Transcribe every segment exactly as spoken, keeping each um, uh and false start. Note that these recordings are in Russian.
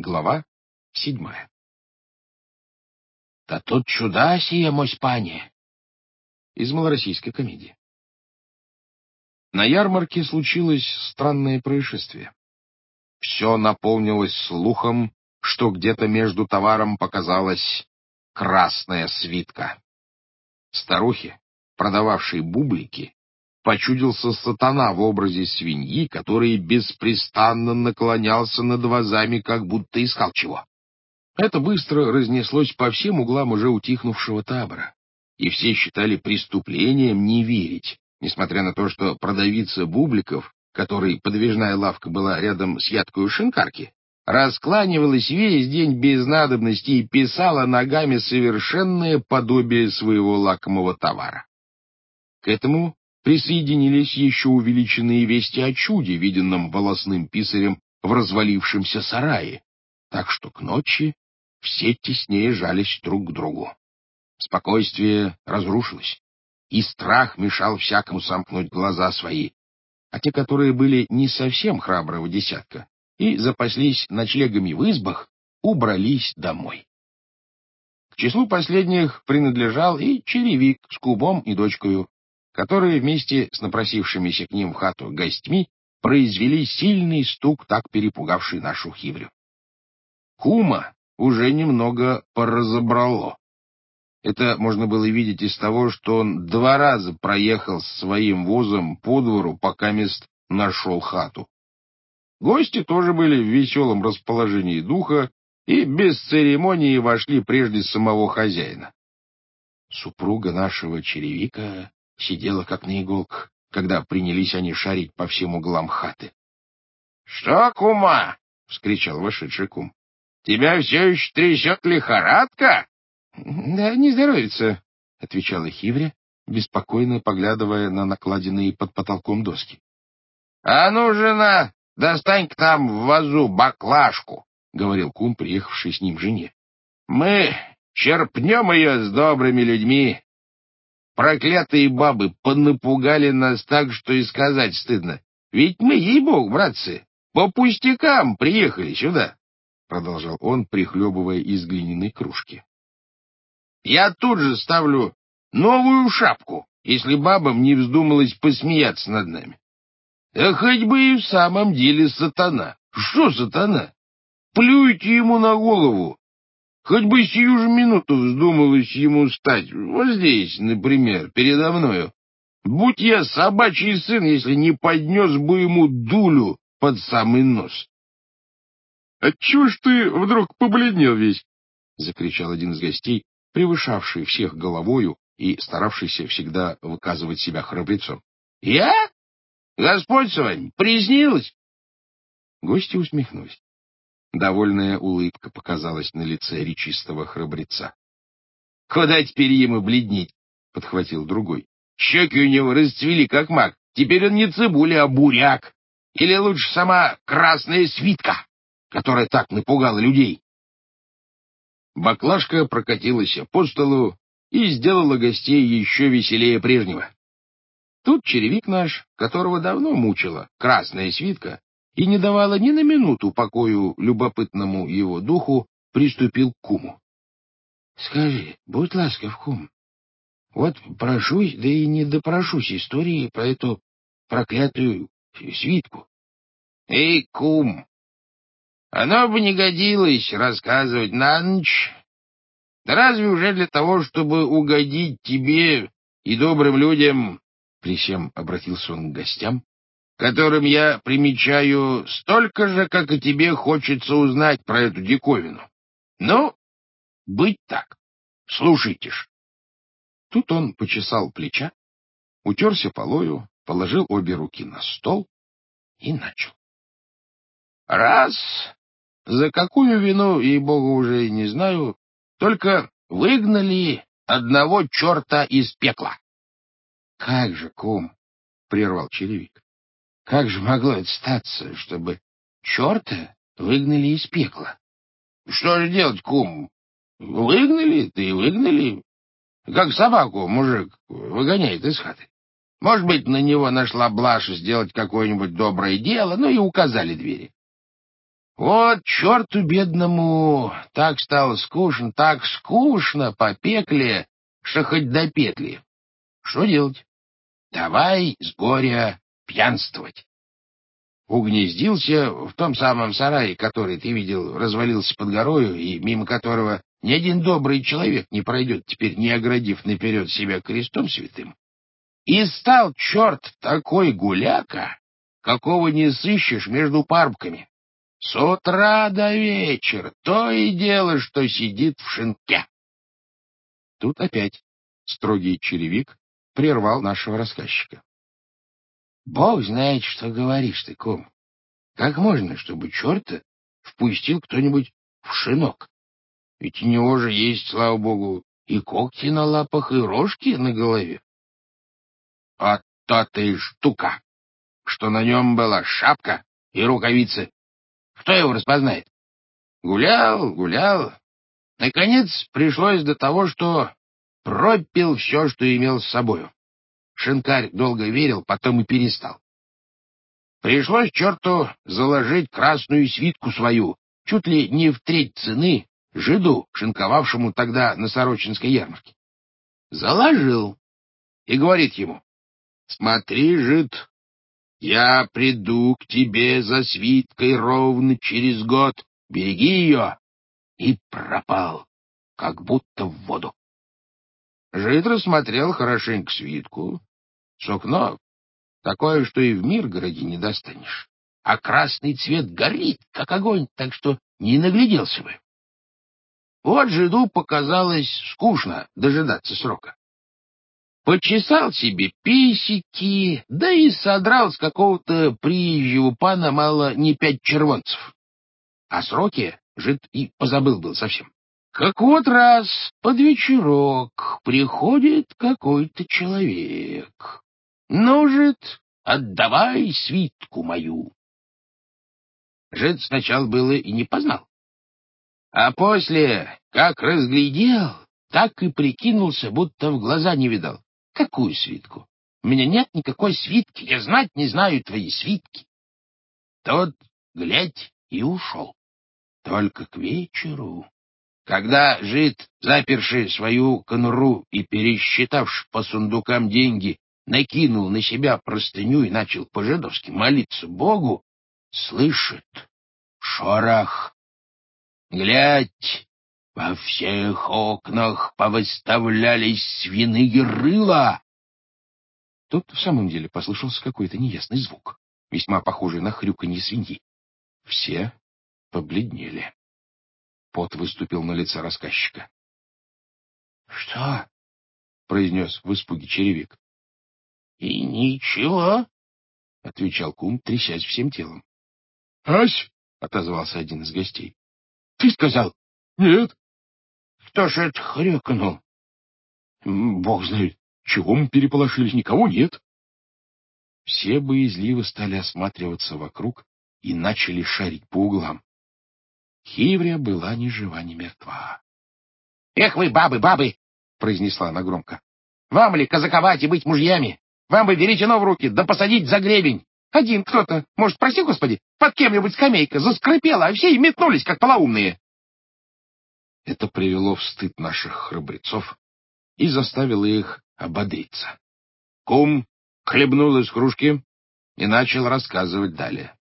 Глава седьмая. «Да тут чуда сие, мось пане!» Из малороссийской комедии. На ярмарке случилось странное происшествие. Все наполнилось слухом, что где-то между товаром показалась красная свитка. Старухе, продававшей бублики, почудился сатана в образе свиньи, который беспрестанно наклонялся над вазами, как будто искал чего. Это быстро разнеслось по всем углам уже утихнувшего табора, и все считали преступлением не верить, несмотря на то, что продавица бубликов, которой подвижная лавка была рядом с ядкою шинкарки, раскланивалась весь день без надобности и писала ногами совершенное подобие своего лакомого товара. К этому присоединились еще увеличенные вести о чуде, виденном волосным писарем в развалившемся сарае, так что к ночи все теснее жались друг к другу. Спокойствие разрушилось, и страх мешал всякому сомкнуть глаза свои, а те, которые были не совсем храброго десятка и запаслись ночлегами в избах, убрались домой. К числу последних принадлежал и черевик с кумом и дочкою, которые вместе с напросившимися к ним в хату гостьми произвели сильный стук, так перепугавший нашу хиврю. Кума уже немного поразобрало. Это можно было видеть из того, что он два раза проехал с своим возом по двору, пока мест нашел хату. Гости тоже были в веселом расположении духа и без церемонии вошли прежде самого хозяина. Супруга нашего черевика сидела как на иголках, когда принялись они шарить по всем углам хаты. — Что, кума? — вскричал вошедший кум. — Тебя все еще трясет лихорадка? — Да не здоровится, — отвечала хивря, беспокойно поглядывая на накладенные под потолком доски. — А ну, жена, достань к нам в вазу баклажку, — говорил кум, приехавший с ним жене. — Мы черпнем ее с добрыми людьми. Проклятые бабы понапугали нас так, что и сказать стыдно. Ведь мы, ей-богу, братцы, по пустякам приехали сюда, — продолжал он, прихлебывая из глиняной кружки. Я тут же ставлю новую шапку, если бабам не вздумалось посмеяться над нами. Да хоть бы и в самом деле сатана. Что сатана? Плюйте ему на голову. Хоть бы сию же минуту вздумалось ему стать, вот здесь, например, передо мною. Будь я собачий сын, если не поднес бы ему дулю под самый нос. — Отчего ж ты вдруг побледнел весь? — закричал один из гостей, превышавший всех головою и старавшийся всегда выказывать себя храбрецом. — Я? Господь с вами, приснилось? Гости усмехнулись. Довольная улыбка показалась на лице речистого храбреца. — Куда теперь ему бледнеть? — подхватил другой. — Щеки у него расцвели, как мак. Теперь он не цибуля, а буряк. Или лучше сама красная свитка, которая так напугала людей. Баклажка прокатилась по столу и сделала гостей еще веселее прежнего. Тут черевик наш, которого давно мучила красная свитка, и не давала ни на минуту покою любопытному его духу, приступил к куму. — Скажи, будь ласков, кум, вот прошусь, да и не допрошусь истории про эту проклятую свитку. — Эй, кум, оно бы не годилось рассказывать на ночь. Да разве уже для того, чтобы угодить тебе и добрым людям, при всем обратился он к гостям, которым я примечаю столько же, как и тебе хочется узнать про эту диковину. Ну, быть так. Слушайте ж. Тут он почесал плеча, утерся полою, положил обе руки на стол и начал. Раз, за какую вину, ей-богу, уже не знаю, только выгнали одного черта из пекла. — Как же, кум, — прервал черевик, — как же могло это статься, чтобы черта выгнали из пекла? — Что же делать, кум? Выгнали, да и выгнали. Как собаку мужик выгоняет из хаты. Может быть, на него нашла блажь сделать какое-нибудь доброе дело, ну и указали двери. Вот черту бедному так стало скучно, так скучно по пекле, что хоть до петли. Что делать? Давай с горя пьянствовать. Угнездился в том самом сарае, который, ты видел, развалился под горою, и мимо которого ни один добрый человек не пройдет, теперь не оградив наперед себя крестом святым. И стал черт такой гуляка, какого не сыщешь между парубками. С утра до вечера то и дело, что сидит в шинке. Тут опять строгий черевик прервал нашего рассказчика. — Бог знает, что говоришь ты, кум. Как можно, чтобы черта впустил кто-нибудь в шинок? Ведь у него же есть, слава богу, и когти на лапах, и рожки на голове. А то-то и штука, что на нем была шапка и рукавицы. Кто его распознает? Гулял, гулял. Наконец пришлось до того, что пропил все, что имел с собою. Шинкарь долго верил, потом и перестал. Пришлось черту заложить красную свитку свою, чуть ли не в треть цены, жиду, шинковавшему тогда на Сорочинской ярмарке. Заложил и говорит ему: «Смотри, жид, я приду к тебе за свиткой ровно через год, береги ее». И пропал, как будто в воду. Жид рассмотрел хорошенько свитку. Сукно такое, что и в Миргороде не достанешь. А красный цвет горит, как огонь, так что не нагляделся бы. Вот жиду показалось скучно дожидаться срока. Почесал себе писики, да и содрал с какого-то приезжего пана мало не пять червонцев. О сроке жид и позабыл был совсем. Как вот раз под вечерок приходит какой-то человек. Ну, жид, отдавай свитку мою. Жид сначала было и не познал. А после, как разглядел, так и прикинулся, будто в глаза не видал. Какую свитку? У меня нет никакой свитки, я знать не знаю твои свитки. Тот, глядь, и ушел. Только к вечеру, когда жид, заперши свою конуру и пересчитавши по сундукам деньги, накинул на себя простыню и начал по-жидовски молиться Богу, слышит шорох. Глядь, во всех окнах повыставлялись свиные рыла. Тут в самом деле послышался какой-то неясный звук, весьма похожий на хрюканье свиньи. Все побледнели. Пот выступил на лице рассказчика. — Что? — произнес в испуге черевик. — И ничего, — отвечал кум, трясясь всем телом. — Ась! — отозвался один из гостей. — Ты сказал? — Нет. — Кто ж это хрюкнул? — Бог знает, чего мы переполошились, никого нет. Все боязливо стали осматриваться вокруг и начали шарить по углам. Хиврия была ни жива, ни мертва. — Эх вы, бабы, бабы! — произнесла она громко. — Вам ли казаковать и быть мужьями? Вам бы веретено в руки, да посадить за гребень. Один кто-то, может, прости, Господи, под кем-нибудь скамейка заскрипела, а все и метнулись, как полоумные. Это привело в стыд наших храбрецов и заставило их ободриться. Кум хлебнул из кружки и начал рассказывать далее.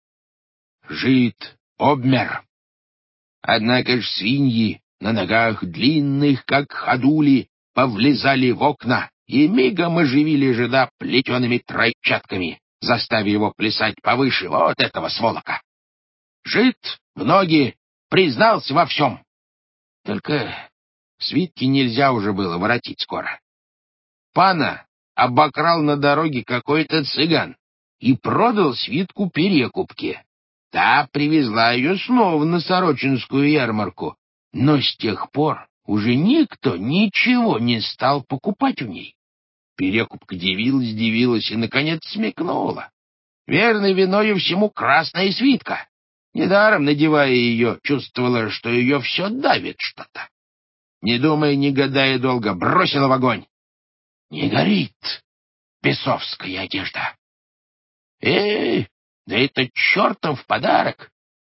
Жид обмер. Однако ж свиньи на ногах длинных, как ходули, повлезали в окна и мигом оживили жида плетеными тройчатками, заставив его плясать повыше вот этого сволока. Жид в ноги признался во всем. Только свитки нельзя уже было воротить скоро. Пана обокрал на дороге какой-то цыган и продал свитку перекупке. Та привезла ее снова на Сорочинскую ярмарку, но с тех пор уже никто ничего не стал покупать у ней. Перекупка дивилась, дивилась и, наконец, смекнула. Верно, виною всему красная свитка. Недаром, надевая ее, чувствовала, что ее все давит что-то. Не думая, не гадая долго, бросила в огонь. Не горит бесовская одежда. Эй, да это чертов подарок!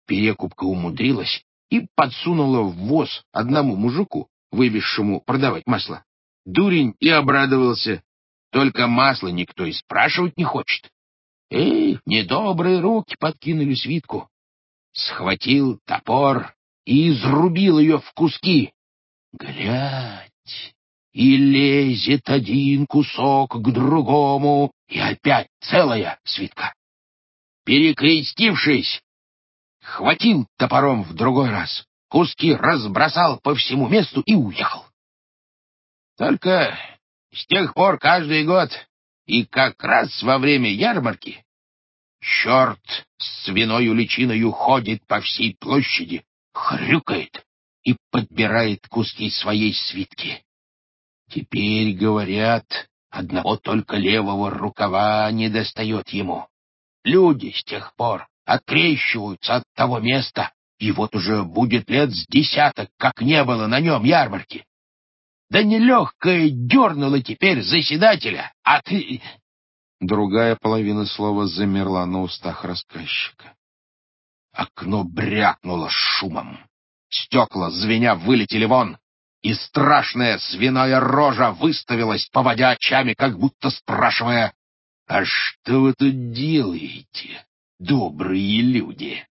Перекупка умудрилась и подсунула в воз одному мужику, вывезшему продавать масло. Дурень и обрадовался. Только масла никто и спрашивать не хочет. Эй, недобрые руки подкинули свитку. Схватил топор и изрубил ее в куски. Глядь, и лезет один кусок к другому, и опять целая свитка. Перекрестившись, хватил топором в другой раз, куски разбросал по всему месту и уехал. Только с тех пор каждый год, и как раз во время ярмарки, черт с свиною личиною ходит по всей площади, хрюкает и подбирает куски своей свитки. Теперь, говорят, одного только левого рукава не достает ему. Люди с тех пор открещиваются от того места, и вот уже будет лет с десяток, как не было на нем ярмарки. Да нелегкое дернуло теперь заседателя, а ты... Другая половина слова замерла на устах рассказчика. Окно брякнуло шумом. Стекла, звеня, вылетели вон, и страшная свиная рожа выставилась, поводя очами, как будто спрашивая: «А что вы тут делаете, добрые люди?»